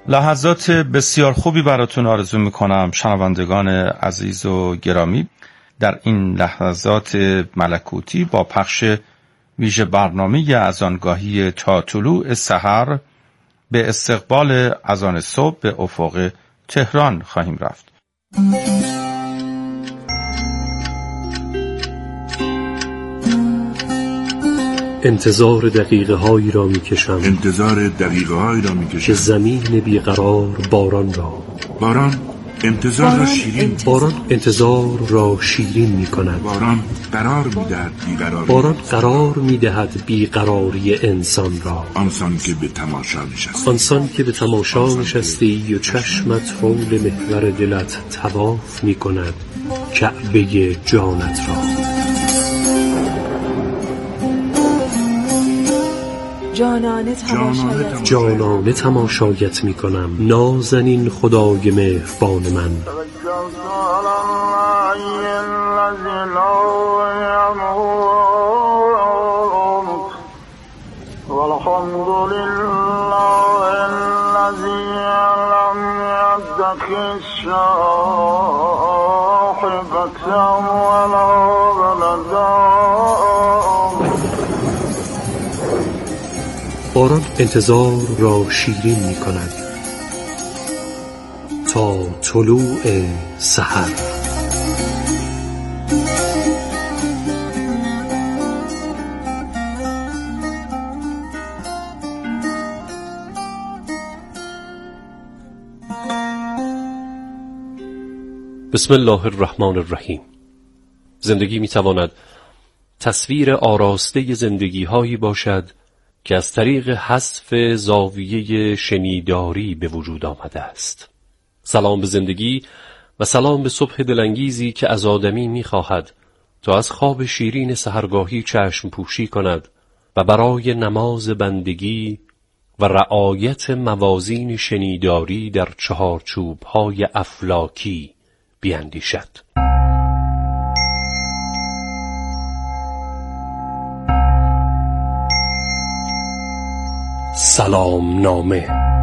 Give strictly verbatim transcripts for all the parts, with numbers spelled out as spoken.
لحظات بسیار خوبی براتون آرزو میکنم شنوندگان عزیز و گرامی. در این لحظات ملکوتی با پخش ویژه برنامه اذانگاهی تا طلوع سحر به استقبال اذان صبح به افق تهران خواهیم رفت. انتظار دقیقه هایی را می کشم انتظار دقیقه هایی را می کشم که زمین بیقرار باران را باران انتظار را شیرین باران انتظار را شیرین می کند. باران قرار می دهد بیقراری باران قرار می دهد بیقراری انسان را. آنسان که به تماشا نشستی آنسان که به تماشا نشستی و چشمت حول محور دلت طواف می کند کعبه جانت را. جانانه تماشایت جانانه تماشایت می کنم نازنین خدای مهربان من. باران انتظار را شیرین می کند تا طلوع سحر. بسم الله الرحمن الرحیم. زندگی می تواند تصویر آراسته زندگی هایی باشد که از طریق حذف زاویه شنیداری به وجود آمده است. سلام به زندگی و سلام به صبح دلانگیزی که از آدمی می‌خواهد تا از خواب شیرین سحرگاهی چشم پوشی کند و برای نماز بندگی و رعایت موازین شنیداری در چهارچوب‌های افلاکی بیاندیشد. سلام نامه.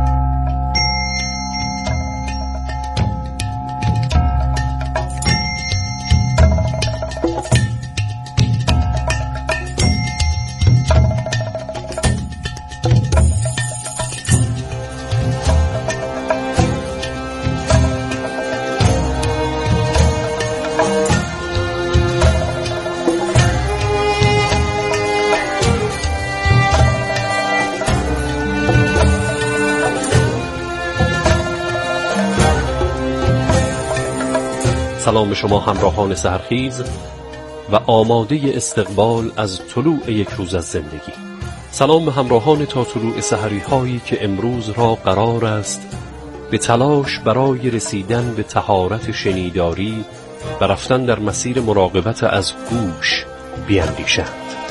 سلام به شما همراهان سحرخیز و آماده استقبال از طلوع یک روز از زندگی. سلام به همراهان تا طلوع سحری هایی که امروز را قرار است به تلاش برای رسیدن به طهارت شنیداری و رفتن در مسیر مراقبت از گوش بیاندیشند.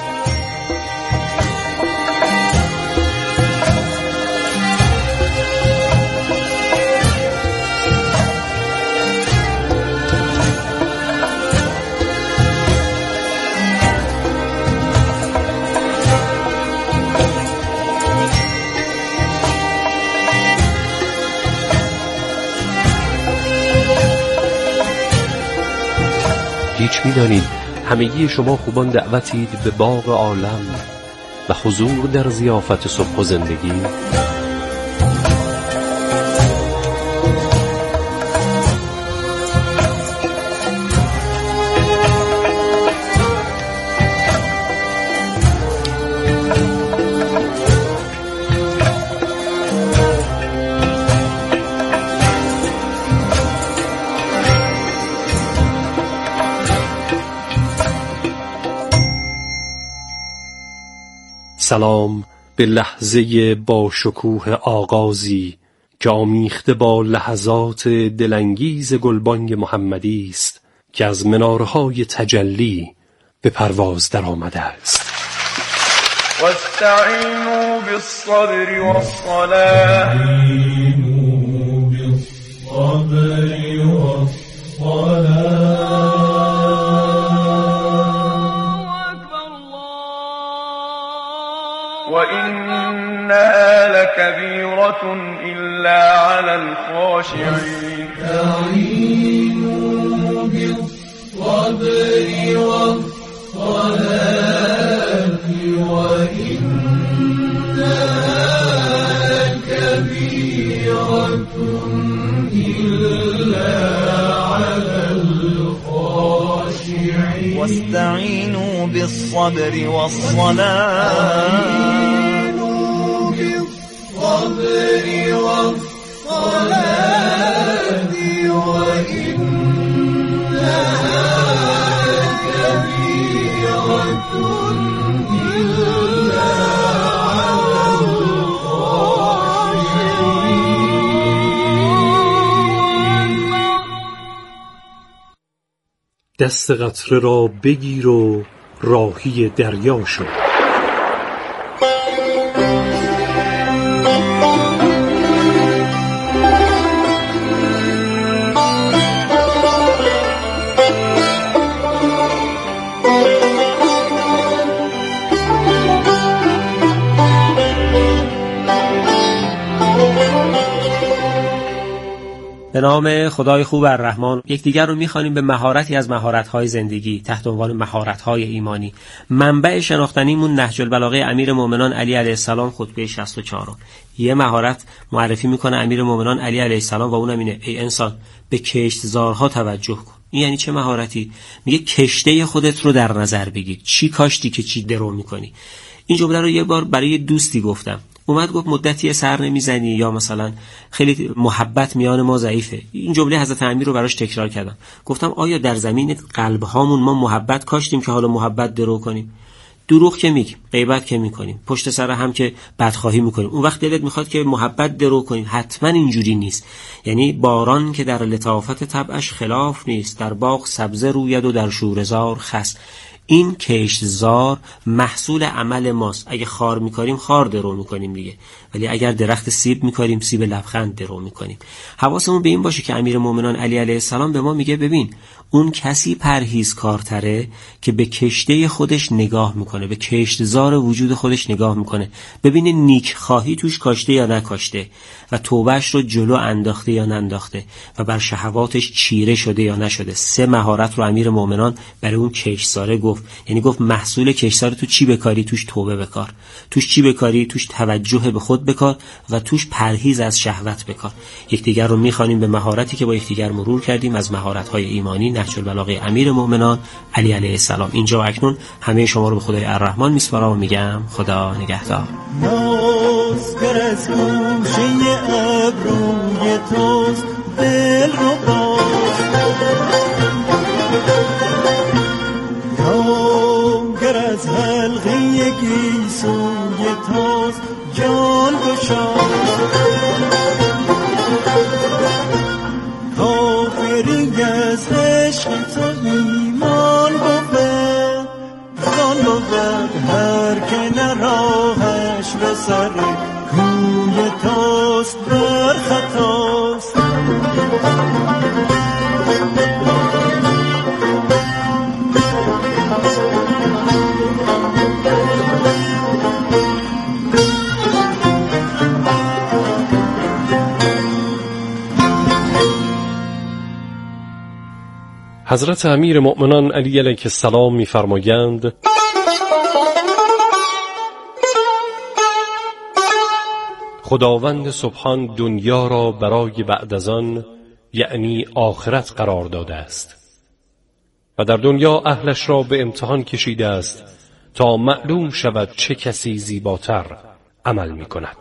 هیچ می‌دانید همگی شما خوبان دعوتید به باغ عالم و حضور در ضیافت صبح و زندگی. سلام به لحظه با شکوه آغازی که آمیخته با لحظات دلانگیز گلبانگ محمدی است که از منارهای تجلی به پرواز در آمده است. واستعینوا بالصبر والصلاة وإنها لكبيرة إلا على الخاشعين استعينوا بالصبر والصلاة وإنها لكبيرة إلا على الخاشعين واستعينوا بالصبر والصلاة بالصبر والصلاة وإنها لكبيرة إلا على الخاشعين. دست قطره را بگیر و راهی دریا شو. به نام خدای خوب الرحمن. یکدیگر رو می‌خوانیم به مهارتی از مهارت‌های زندگی تحت عنوان مهارت‌های ایمانی. منبع شناختنیمون نهج البلاغه امیرالمومنین علی علیه السلام خطبه شصت و چهار. یه مهارت معرفی میکنه امیرالمومنین علی علیه السلام و اونم اینه: ای انسان به کشتزارها توجه کن. این یعنی چه مهارتی؟ میگه کشته خودت رو در نظر بگیر. چی کاشتی که چی درو میکنی. این جمله رو یه بار برای دوستی گفتم. اومد گفت مدتی سر نمیزنی یا مثلا خیلی محبت میان ما ضعیفه. این جمله حضرت امیر رو براش تکرار کردم. گفتم آیا در زمین قلب هامون ما محبت کاشتیم که حالا محبت درو کنیم؟ دروغ که میگیم، غیبت که میکنیم، پشت سر هم که بدخواهی میکنیم. اون وقت دلت میخواد که محبت درو کنیم. حتما اینجوری نیست. یعنی باران که در لطافت طبعش خلاف نیست، در باغ سبزه روید و در شوره‌زار خس. این کشتزار محصول عمل ماست. اگه خار میکاریم خار درو میکنیم دیگه، ولی اگر درخت سیب میکاریم سیب لبخند درو میکنیم. حواسمون به این باشه که امیرالمومنین علی علیه السلام به ما میگه ببین اون کسی پرهیزکارتره که به کشته خودش نگاه میکنه، به کشتزار وجود خودش نگاه میکنه، ببینه نیک خواهی توش کاشته یا نکاشته و توبهش رو جلو انداخته یا ننداخته و بر شهواتش چیره شده یا نشده. سه مهارت رو امیرالمومنین برای اون کشتزاره گفت. یعنی گفت محصول کشتزار تو چی بکاری؟ توش توبه بکار. توش چی بکاری؟ توش توجه به خود بکار و توش پرهیز از شهوت بکار. یکدیگر رو میخوانیم به مهارتی که با یکدیگر مرور کردیم از مهارت‌های ایمانی نهج البلاغه امیرالمومنین علی علیه السلام. اینجا و اکنون همه شما رو به خدای الرحمن میسپارم و میگم خدا نگهدار. نازگر از گوشه ابروی توست دل رو باز، ناگر از حلقه گیسوی توست جان گشاد، کافری از عشق تو ایمان بود، جان بود هر که نراهش به سر کوی توست بر خطاست. حضرت امیر مؤمنان علی علیه السلام می‌فرمایند: خداوند سبحان دنیا را برای بعد از آن یعنی آخرت قرار داده است و در دنیا اهلش را به امتحان کشیده است تا معلوم شود چه کسی زیباتر عمل می کند.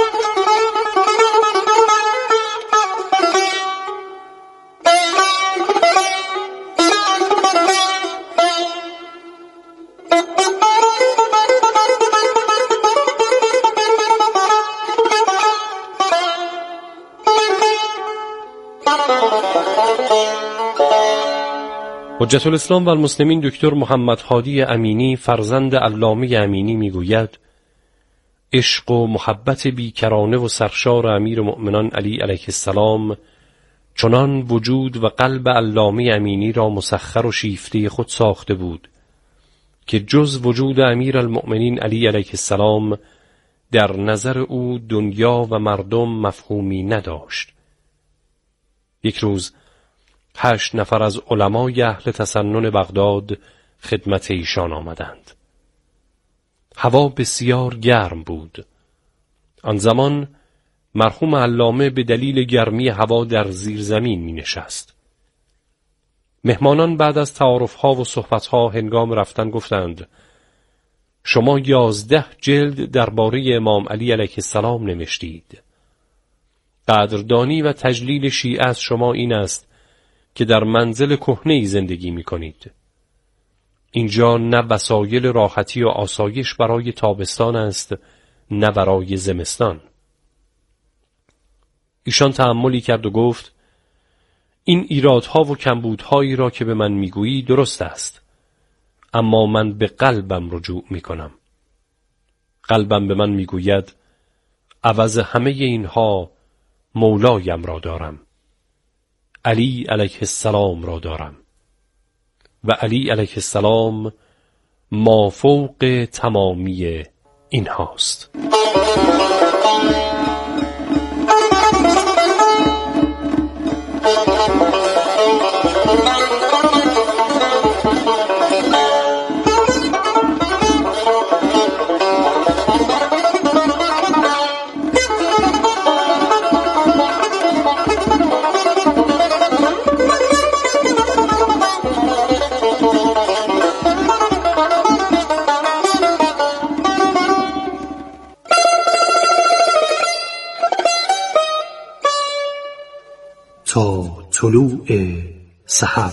حجت الاسلام و المسلمین دکتر محمد هادی امینی فرزند علامه امینی میگوید: عشق و محبت بیکرانه و سرشار امیر مؤمنان علی علیه السلام چنان وجود و قلب علامه امینی را مسخر و شیفته خود ساخته بود که جز وجود امیر المؤمنین علی علیه السلام در نظر او دنیا و مردم مفهومی نداشت. یک روز هشت نفر از علمای اهل تسنن بغداد خدمت ایشان آمدند. هوا بسیار گرم بود. آن زمان مرحوم علامه به دلیل گرمی هوا در زیر زمین می نشست. مهمانان بعد از تعارفها و صحبتها هنگام رفتن گفتند: شما یازده جلد درباره امام علی علیه السلام نوشتید. قدردانی و تجلیل شیعه از شما این است که در منزل کهنه‌ای زندگی می کنید. اینجا نه وسایل راحتی و آسایش برای تابستان است، نه برای زمستان. ایشان تأملی کرد و گفت: این ایرادها و کمبودهایی را که به من میگویی درست است، اما من به قلبم رجوع میکنم. قلبم به من میگوید عوض همه اینها مولایم را دارم، علی علیه السلام را دارم و علی علیه السلام مافوق تمامی این هاست. تا طلوع سحر.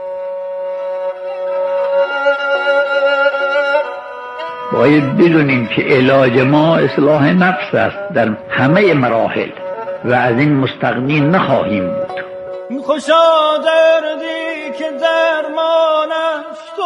باید بدونیم که علاج ما اصلاح نفس است در همه مراحل و از این مستغنی نخواهیم بود. خوشا دردی که درمانش تو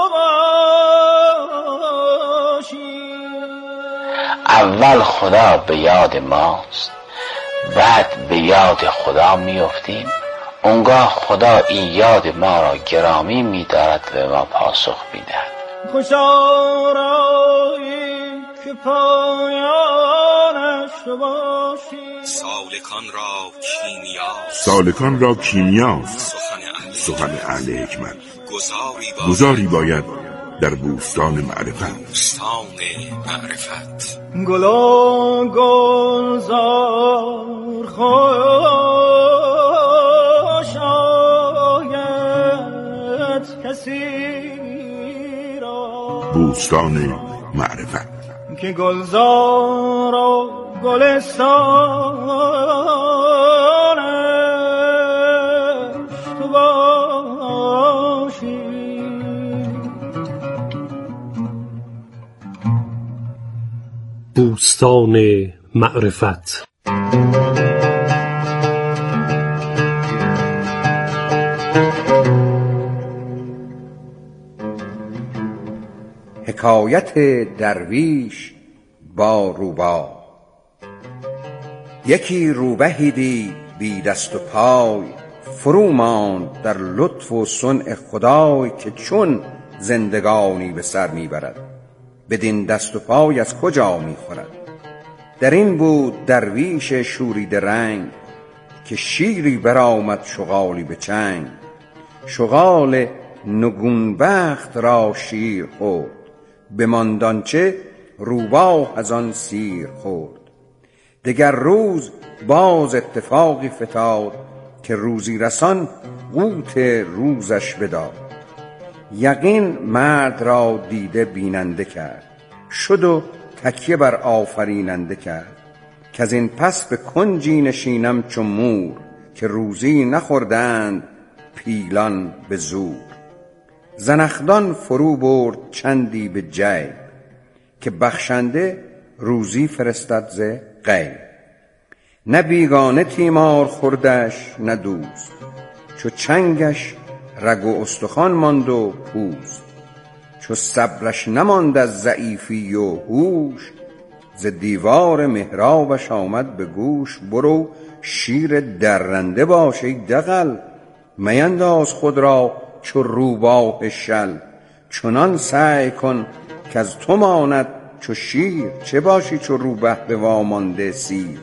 باشی. اول خدا به یاد ماست، بعد به یاد خدا میافتیم. اونگاه خدا این یاد ما را گرامی می‌دارد و ما پاسخ می‌دهد. خوشا رایی که پایانش تو باشی. سالکان را کیمیاست، سالکان را کیمیاست سخن اهل حکمت. گذاری باید در بوستان معرفت. بوستان معرفت. گلا گلزار خوش آید کسی را. بوستان معرفت که گلزار و گلستانش تو باشی. بوستان معرفت. حکایت درویش با روباه. یکی روبهی دید بی دست و پای، فرو ماند در لطف و صنع خدای، که چون زندگانی به سر میبرد، بدین دست و پای از کجا میخورد. در این بود درویش شوریده رنگ، که شیری برآمد شغالی به چنگ. شغال نگونبخت را شیر خورد، بماند آنچه روباه از آن سیر خورد. دگر روز باز اتفاقی فتاد، که روزی رسان قوت روزش بداد. یقین مرد را دیده بیننده کرد، شد و تکیه بر آفریننده کرد. که از این پس به کنجی نشینم چو مور، که روزی نخوردند پیلان به زور. زنخدان فرو برد چندی به جیب، که بخشنده روزی فرستد ز غیب. نه بیگانه تیمار خوردش نه دوست، چو چنگش رگ و استخوان ماند و پوست. چو صبرش نماند از ضعیفی و هوش، ز دیوار محرابش آمد به گوش. برو شیر درنده باش ای دغل، مینداز خود را چو روباه شل. چنان سعی کن که از تو ماند چو شیر، چه باشی چو روبه به وامانده سیر.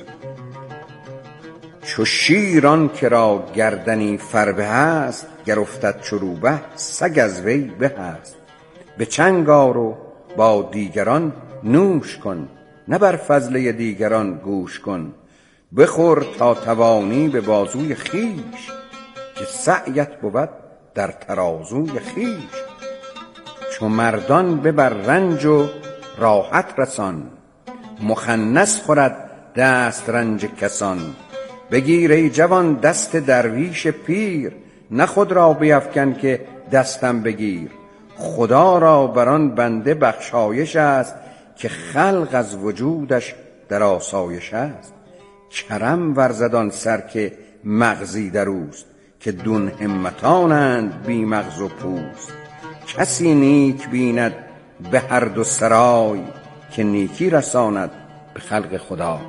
چو شیر آن که را گردنی فربه است، گر افتد چو روبه سگ از وی به است. به چنگ آر و با دیگران نوش کن، نه بر فضله دیگران گوش کن. بخور تا توانی به بازوی خیش، که سعیت بود در ترازوی خیش. چو مردان ببر رنج و راحت رسان، مخنث خورد دست رنج کسان. بگیر ای جوان دست درویش پیر، نه خود را بیفکن که دستم بگیر. خدا را بران بنده بخشایش است، که خلق از وجودش در آسایش است. کرم ورزدان سر که مغزی در اوست، که دون همتانند بی مغز و پوست. کسی نیک بیند به هر دو سرای، که نیکی رساند به خلق خدا.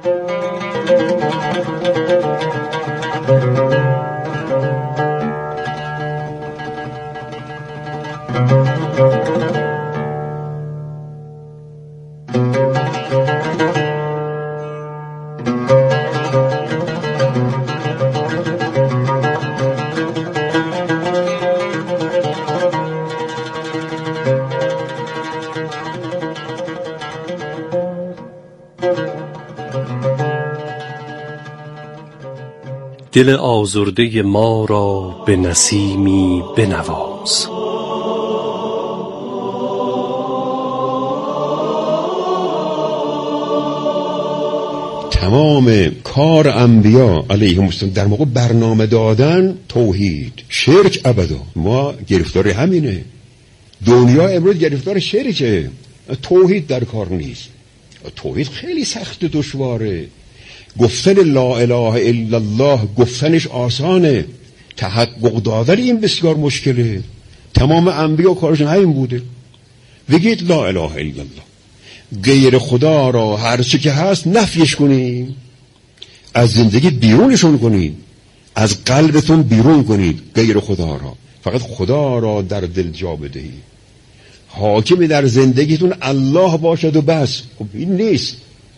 دل آزرده ما را به نسیمی بنواز. تمام کار انبیا علیهم السلام در موقع برنامه دادن توحید، شرک ابدا. ما گرفتار همینه. دنیا امروز گرفتار شرکه، توحید در کار نیست. توحید خیلی سخت دشواره. گفتن لا اله الا الله گفتنش آسانه، تحقق دادن این بسیار مشکله. تمام انبیا کارشون همین بوده. بگید لا اله الا الله، غیر خدا را هر چی که هست نفیش کنیم، از زندگی بیرونشون کنید، از قلبتون بیرون کنید غیر خدا را، فقط خدا را در دل جا بدهید. حاکم در زندگیتون الله باشد و بس. خب این نیست.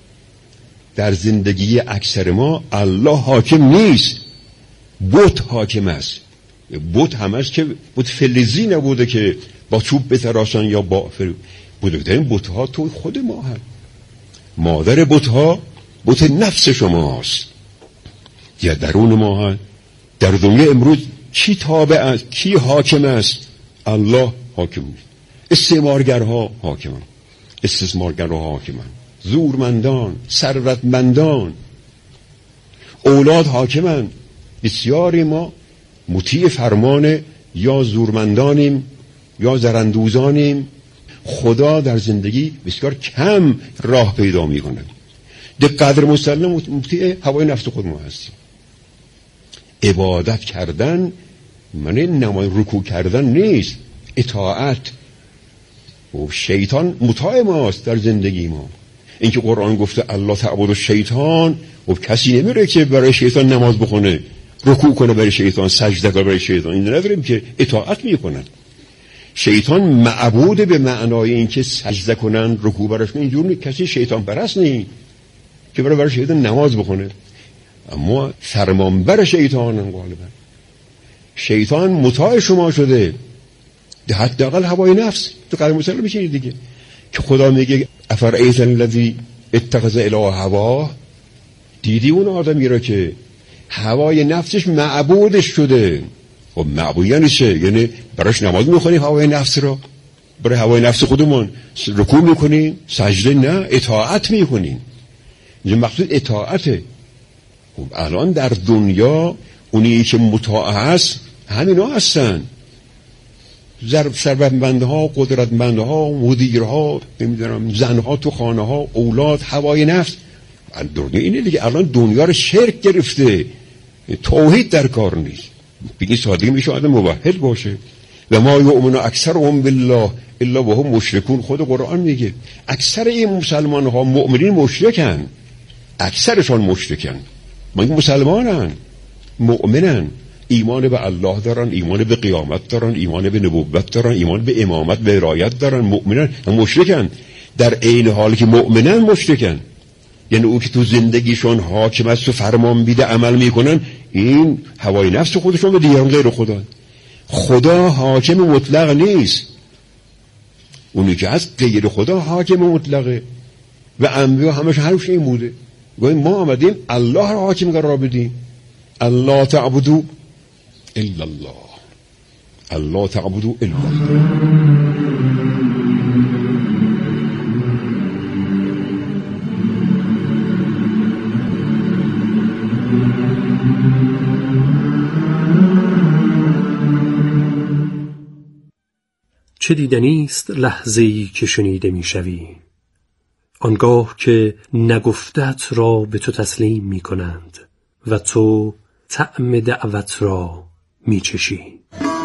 در زندگی اکثر ما الله حاکم نیست، بت حاکم است. بت هم است که بت فلزی نبوده که با چوب بتراشن یا با فر... بزرگترین بت ها تو خود ما هست. مادر بت ها بت نفس شماست یا درون ما هست. در دنیا امروز کی تابع است، کی حاکم است؟ الله حاکم است. استعمارگرها حاکمان، استثمارگرها حاکمان، زورمندان، ثروتمندان، اولاد حاکمان. بسیاری ما مطیع فرمان یا زورمندانیم یا زرندوزانیم. خدا در زندگی بسیار کم راه پیدا میکنه. در قدر مسلم مطیع هوای نفس خود ما هستیم. عبادت کردن معنی نماز رکوع کردن نیست، اطاعت. و شیطان مطاع ماست در زندگی ما. اینکه قرآن گفته الله تعبد الشیطان، و کسی نمیره که برای شیطان نماز بخونه، رکوع کنه برای شیطان، سجده کنه برای شیطان. این نداریم که اطاعت میکنن. شیطان معبود به معنای اینکه سجده کنن، رکوع براش کنن. اینجور نیست. کسی شیطان پرست نیست که برای برای شیطان نماز بخونه. اما فرمانبر شیطان غالبا شیطان مطاع شما شده. حداقل هوای نفس تو قدر مسلم میشینید دیگه، که خدا میگه افرایت الذی اتخذ اله هواه. دیدی اون آدمی را که هوای نفسش معبودش شده. خب معبود یعنی چه؟ یعنی براش نماز میخونیم هوای نفس را، برای هوای نفس خودمون رکوع میکنیم، سجده نه، اطاعت میکنیم. این مقصود اطاعته. خب الان در دنیا اونی که مطاع هست همینا هستن، ثروتمندها، قدرتمندها، مدیرها، نمیدونم زنها تو خانه ها، اولاد، هوای نفس. دنیا اینه دیگه. الان دنیا رو شرک گرفته، توحید در کار نیست. بگی سادگی میشه آدم موحد باشه. و ما یؤمن اکثرهم بالله الا وهم مشرکون. خود قرآن میگه اکثر این مسلمان ها مؤمنین مشرکن، اکثرشان مشرکن. ما این مسلمانن، مؤمنن، ایمان به الله دارن، ایمان به قیامت دارن، ایمان به نبوت دارن، ایمان به امامت به ولایت دارن، مؤمنن، هم مشرکن. در عین حالی که مؤمنن مشرکن. یعنی او که تو زندگیشون حاکم است و فرمان بیده عمل میکنن، این هوای نفس خودشون و دیگران غیر خدا. خدا حاکم مطلق نیست، اونی که هست غیر خدا حاکم مطلقه و انبیا همش حرفش این بوده. گویا ما آمدیم الله را حاکم قرار بدیم. الله تعبدو الا الله، الله تعبدو الا الله. چه دیدنی است لحظه‌ای که شنیده می‌شوی، آنگاه که نگفتت را به تو تسلیم می‌کنند و تو طعم دعوت را می‌چشی.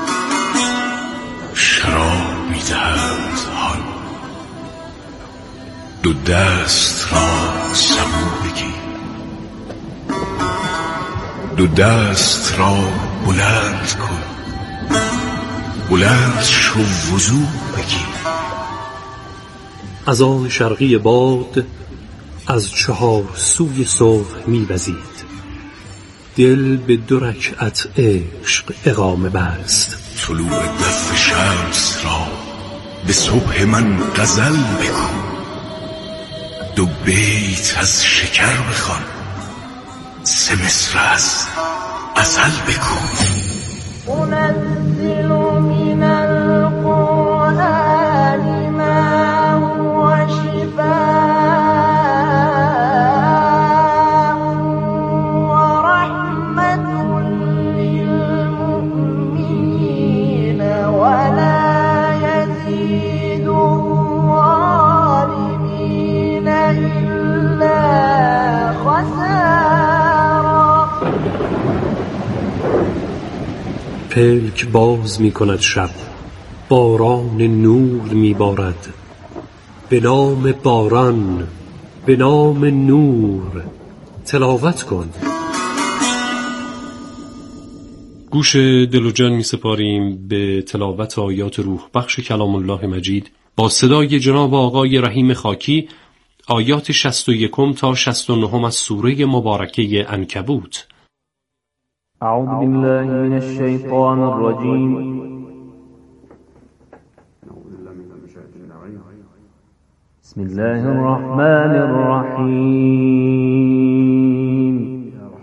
شراب می‌دهند حال، دو دست را سبو بگیر، دو دست را بلند کن، بلند شو وضو بگیر. از آن شرقی باد از چهار سوی صبح می‌وزید، دل به دو رکعت عشق اقامه بست. طلوع دف شمس را به صبح من غزل بگو، دو بیت از شکر بخوان، سه مصر از غزل بگو. أنزل من القرآن ما هو شفاء ورحمة للمؤمنين ولا يزيد الظالمين إلا خسارا. پلک باز می کند شب، باران نور می بارد، به نام باران، به نام نور تلاوت کن. گوش دل و جان می سپاریم به تلاوت آیات روح بخش کلام الله مجید با صدای جناب آقای رحیم خاکی، آیات شصت و یک تا شصت و نه از سوره مبارکه عنکبوت. أعوذ بالله من الشيطان الرجيم. بسم الله الرحمن الرحيم.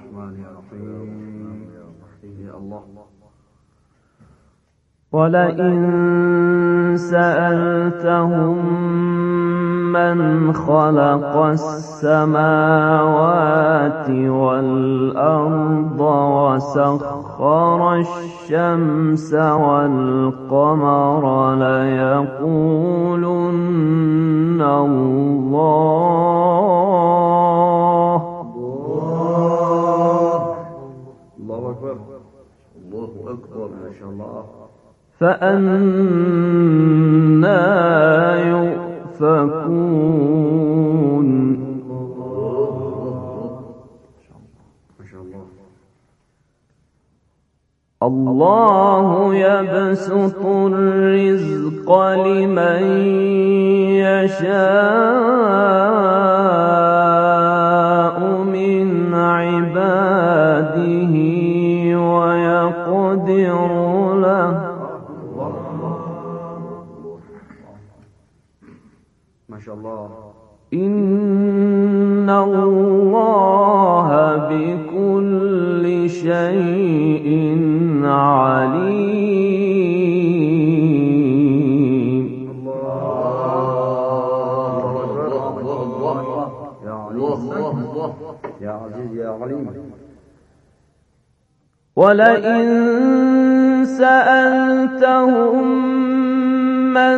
ولئن سألتهم من خلق السماوات والأرض وسخر الشمس والقمر ليقولن الله. الله أكبر، الله أكبر، ما شاء الله. فأنى يؤفكون. الله يبسط الرزق لمن يشاء من عباده ويقدر له. ما شاء الله. إن الله بكل شيء عليم. يا عزيز يا عليم. ولئن سألتهم من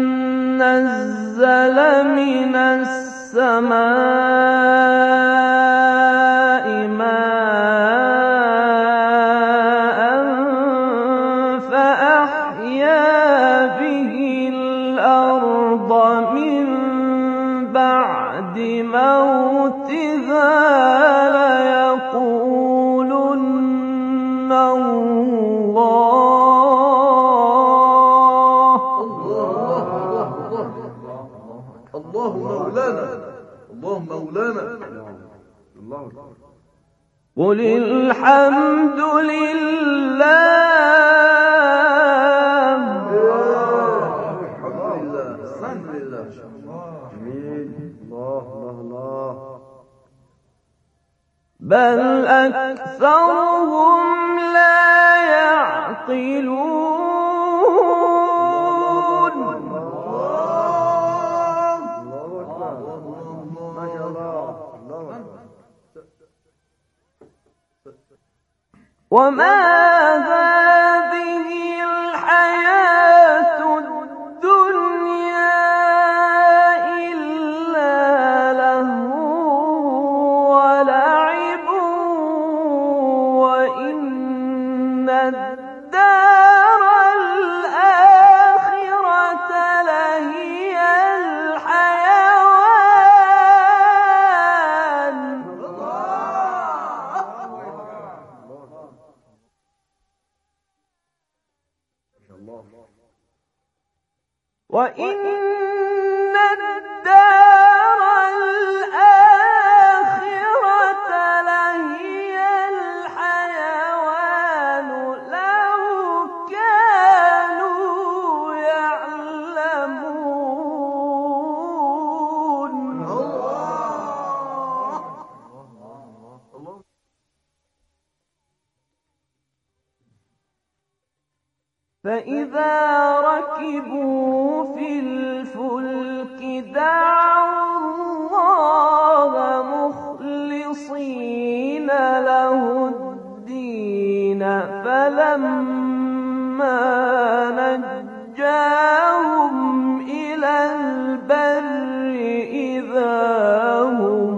نزل من السماء ماء فأحيا به الأرض من بعد موتها ليقولن الله. الله مولانا الله مولانا الله أكبر. قل الحمد لله بل أكثرهم لا يعقلون. وما هذه الحياة الدنيا إلا لهو ولعب وإن الدار الآخرة لهي الحيوان. وإن الدار الآخرة لهي الحيوان لو كانوا يعلمون. فإذا ركبوا في الفلك دعوا الله مخلصين له الدين فلما نجاهم إلى البر إذا هم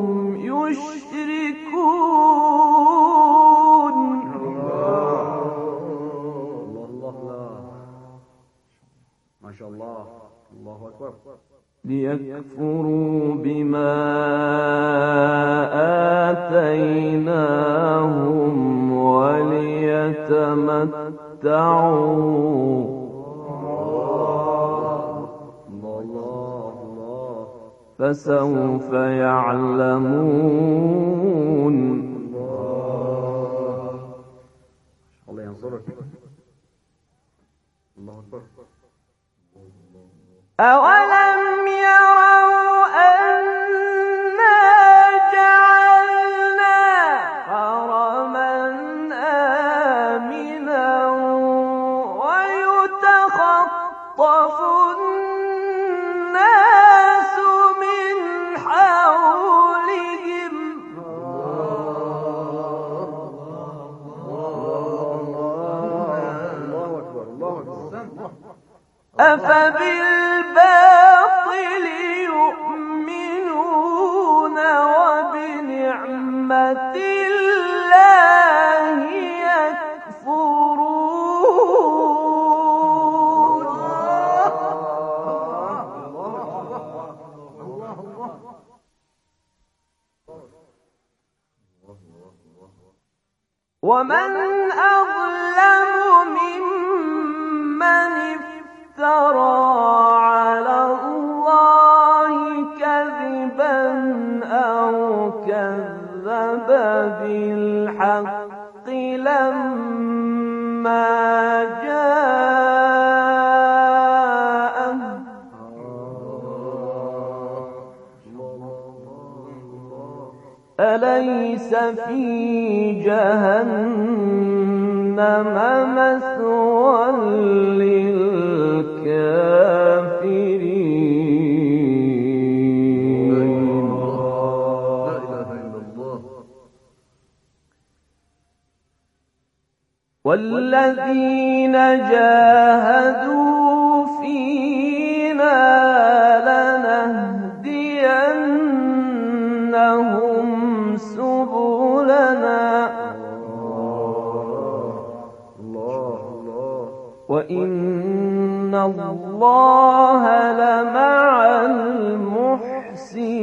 يشركون. ما شاء الله الله أكبر. ليكفروا بما آتيناهم وليتمتعوا فسوف يعلمون. الله ينصرك. الله أكبر. أولم يروا أنا جعلنا حرما آمنا ويتخطف الناس من حولهم أفبالباطل يؤمنون وبنعمة الله يكفرون. ومن أظلم ممن افترى على الله كذبا أو كذب بالحق لما جاءه أليس في جهنم مثوى للكافرين. والذين جاهدوا فينا لنهدينهم سبلنا وإن الله